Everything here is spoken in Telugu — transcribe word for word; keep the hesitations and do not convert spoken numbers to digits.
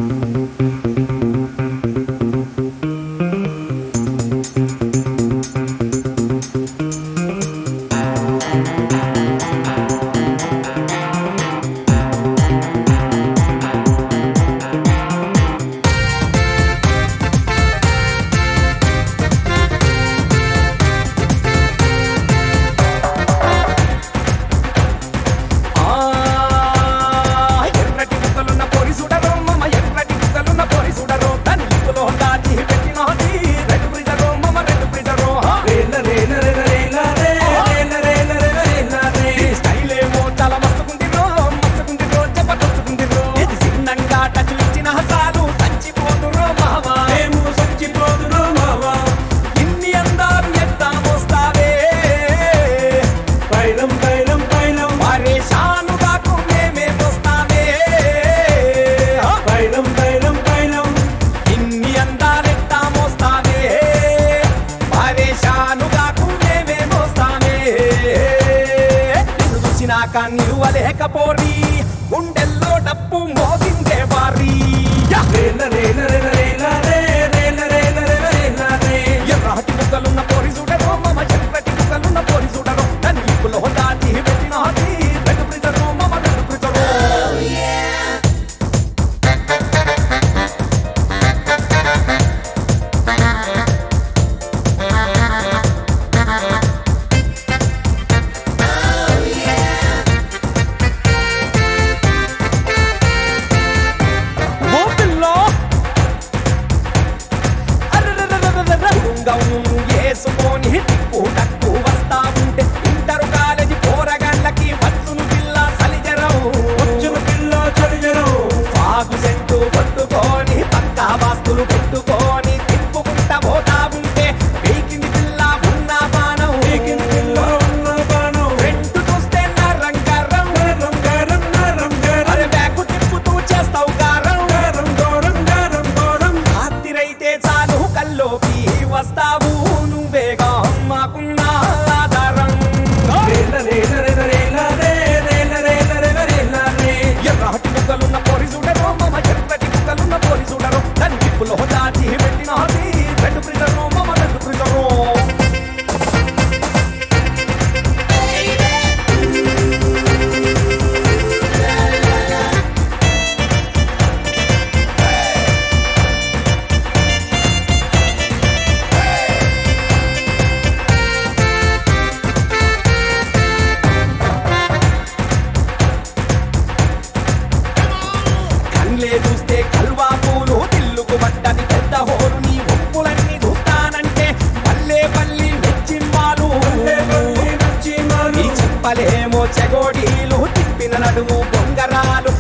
నిలువలేకపోరి గుండెల్లో డప్పు మోగిందే వారి ఎర్రటి ముక్కలున్న పొరి చూడరు మమ ఎర్రటి ముక్కలున్న పొరి చూడరు నన్నిప్పులో దాచి పెట్టినది రెడ్ బ్రిజరు మమ రెడ్ బ్రిజరు వేసుకొని టిక్కు టక్కు వస్తా ఉంటే ఇంటరు కాలేజీ పోరగాళ్ళకి వచ్చును పిల్ల సలిజరం వచ్చును పిల్ల చలిజరం సాగు సెట్టు పట్టుకొని పక్క వాస్తులు పెట్టుకొని తిప్పుకుంటా పోతా ఉంటే పీకింది పిల్ల ఉన్న బాణం పీకింది పిల్ల ఉన్న బాణం రెండు చూస్తే నరంగారం నరంగారం నరంగారం అరే బ్యాగు తిప్పుతూ చేస్తావు గారం గారం గోరం గారం గోరం రాత్రిరైతే చాలు కల్లోకి వస్తావు నువ్వేగా మాకున్న ఆధారం ఎర్రటి ముక్కలున్న పొరి చూడరు మమ ఎర్రటి ముక్కలున్న పొరి చూడరు దాని టిప్పులో దాచి పెట్టినది రెడ్ బ్రిజరు మమ రెడ్ బ్రిజరు చూస్తే కల్వా పూలు తిల్లుకు పడ్డది పెద్ద హోరు నీ ఉప్పులన్నీ చూస్తానంటే పల్లె పల్లి మెచ్చిమాలు ఈ చెప్పలేమో చెగోడీలు తిప్పిన నడుము బొంగరాలు